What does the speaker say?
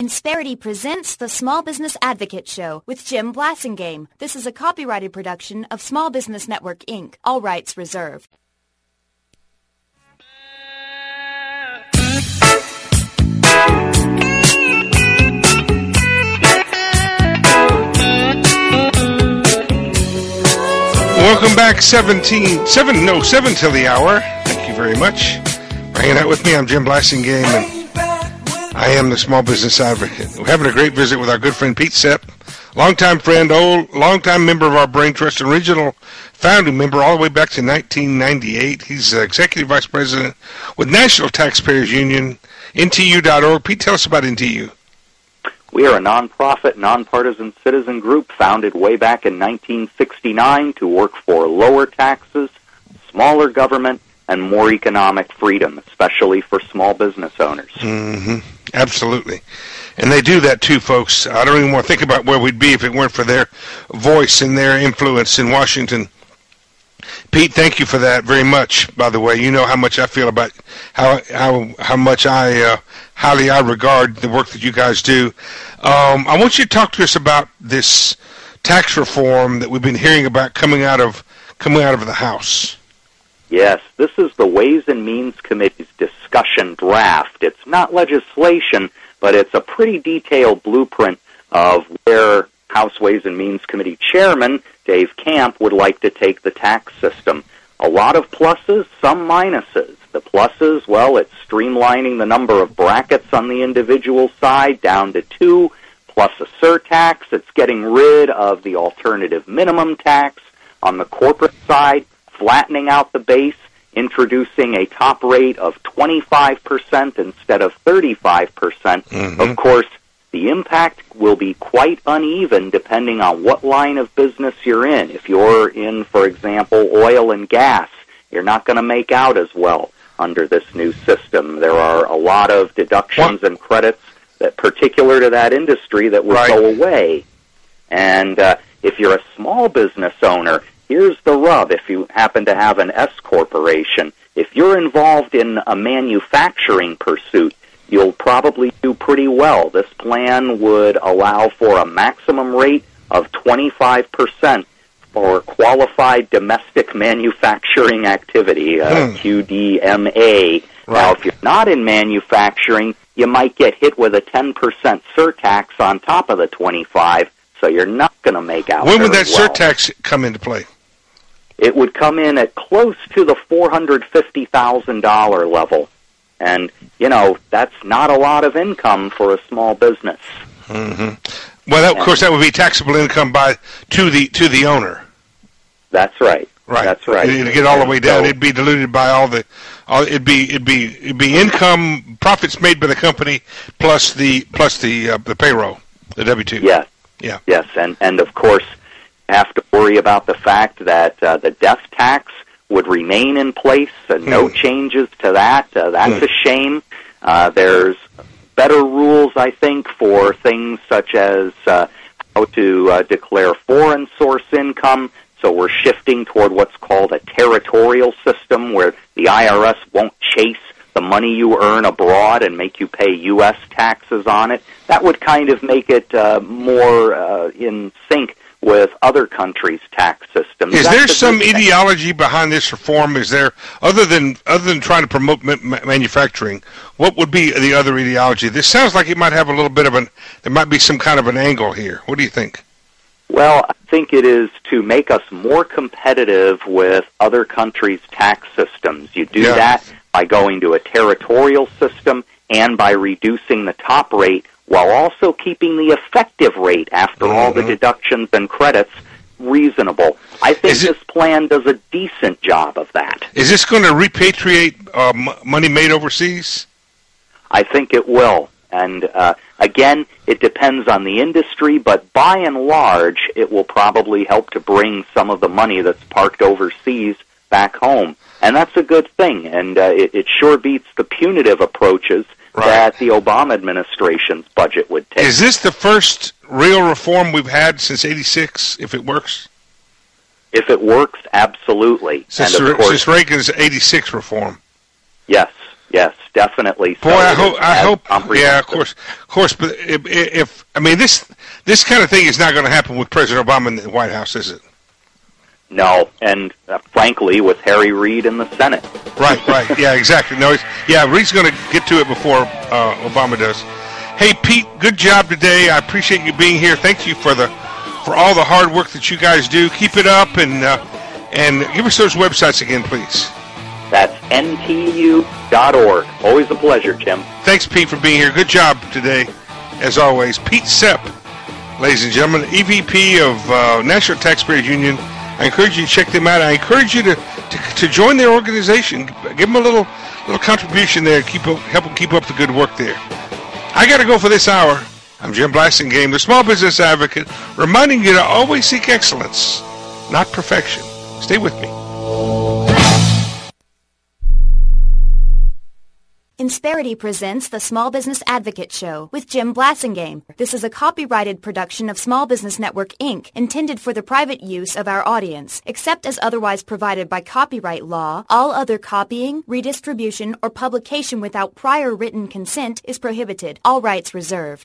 Insperity presents the Small Business Advocate Show with Jim Blasingame. This is a copyrighted production of Small Business Network, Inc. All rights reserved. Welcome back, 7 till the hour. Thank you very much for hanging out with me. I'm Jim Blasingame, and I am the Small Business Advocate. We're having a great visit with our good friend Pete Sepp, longtime friend, longtime member of our Brain Trust, and original founding member all the way back to 1998. He's Executive Vice President with National Taxpayers Union, NTU.org. Pete, tell us about NTU. We are a nonprofit, nonpartisan citizen group founded way back in 1969 to work for lower taxes, smaller government, and more economic freedom, especially for small business owners. Mm-hmm. Absolutely. And they do that too, folks. I don't even want to think about where we'd be if it weren't for their voice and their influence in Washington. Pete, thank you for that very much, by the way. You know how much I feel about how much I highly I regard the work that you guys do. I want you to talk to us about this tax reform that we've been hearing about coming out of the House. Yes, this is the Ways and Means Committee's discussion draft. It's not legislation, but it's a pretty detailed blueprint of where House Ways and Means Committee Chairman Dave Camp would like to take the tax system. A lot of pluses, some minuses. The pluses, well, it's streamlining the number of brackets on the individual side down to 2, plus a surtax. It's getting rid of the alternative minimum tax. On the corporate side, flattening out the base, introducing a top rate of 25% instead of 35%. Mm-hmm. Of course, the impact will be quite uneven depending on what line of business you're in. If you're in, for example, oil and gas, you're not going to make out as well under this new system. There are a lot of deductions and credits that particular to that industry that will go away. And if you're a small business owner, here's the rub. If you happen to have an S corporation, if you're involved in a manufacturing pursuit, you'll probably do pretty well. This plan would allow for a maximum rate of 25% for qualified domestic manufacturing activity, QDMA. Now, if you're not in manufacturing, you might get hit with a 10% surtax on top of the 25%, so you're not going to make out When would that surtax come into play? It would come in at close to the $450,000 level. And, you know, that's not a lot of income for a small business. Mm-hmm. Well, of course, that would be taxable income to the owner. That's right. Right. That's right. It'd get all the way down. It'd be diluted by it'd be income, profits made by the company plus the payroll, the W-2. Yes. Yeah. Yes, and of course, have to worry about the fact that the death tax would remain in place, no changes to that. That's a shame. There's better rules, I think, for things such as how to declare foreign source income. So we're shifting toward what's called a territorial system where the IRS won't chase the money you earn abroad and make you pay U.S. taxes on it. That would kind of make it more in sync with other countries' tax systems. Is there some ideology behind this reform? Is there, other than trying to promote manufacturing, what would be the other ideology? This sounds like it might have a little bit of there might be some kind of an angle here. What do you think? Well, I think it is to make us more competitive with other countries' tax systems. You do that by going to a territorial system and by reducing the top rate while also keeping the effective rate after all the deductions and credits reasonable. I think this plan does a decent job of that. Is this going to repatriate money made overseas? I think it will. And again, it depends on the industry, but by and large, it will probably help to bring some of the money that's parked overseas back home. And that's a good thing, and it sure beats the punitive approaches that the Obama administration's budget would take. Is this the first real reform we've had since '86, if it works? If it works, absolutely. Since Reagan's '86 reform. Yes. Yes, definitely. Boy, I hope. Yeah, of course. But if I mean this kind of thing is not going to happen with President Obama in the White House, is it? No, and frankly, with Harry Reid in the Senate. Right. Yeah, exactly. No, Reid's going to get to it before Obama does. Hey, Pete, good job today. I appreciate you being here. Thank you for all the hard work that you guys do. Keep it up, and give us those websites again, please. That's ntu.org. Always a pleasure, Jim. Thanks, Pete, for being here. Good job today, as always. Pete Sepp, ladies and gentlemen, EVP of National Taxpayers Union. I encourage you to check them out. I encourage you to join their organization. Give them a little contribution there. Help them keep up the good work there. I got to go for this hour. I'm Jim Blasingame, the Small Business Advocate, reminding you to always seek excellence, not perfection. Stay with me. Insperity presents the Small Business Advocate Show with Jim Blasingame. This is a copyrighted production of Small Business Network, Inc., intended for the private use of our audience. Except as otherwise provided by copyright law, all other copying, redistribution, or publication without prior written consent is prohibited. All rights reserved.